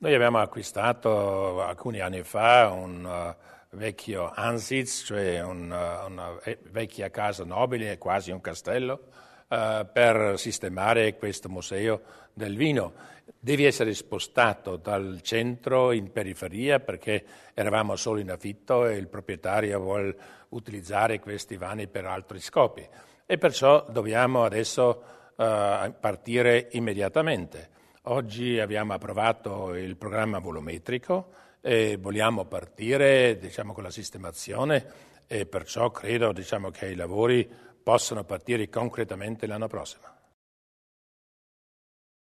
Noi abbiamo acquistato alcuni anni fa un vecchio Ansitz, cioè una vecchia casa nobile, quasi un castello, per sistemare questo museo del vino. Deve essere spostato dal centro in periferia perché eravamo solo in affitto e il proprietario vuole utilizzare questi vani per altri scopi. E perciò dobbiamo adesso partire immediatamente. Oggi abbiamo approvato il programma volumetrico e vogliamo partire, con la sistemazione e perciò credo, che i lavori possano partire concretamente l'anno prossimo.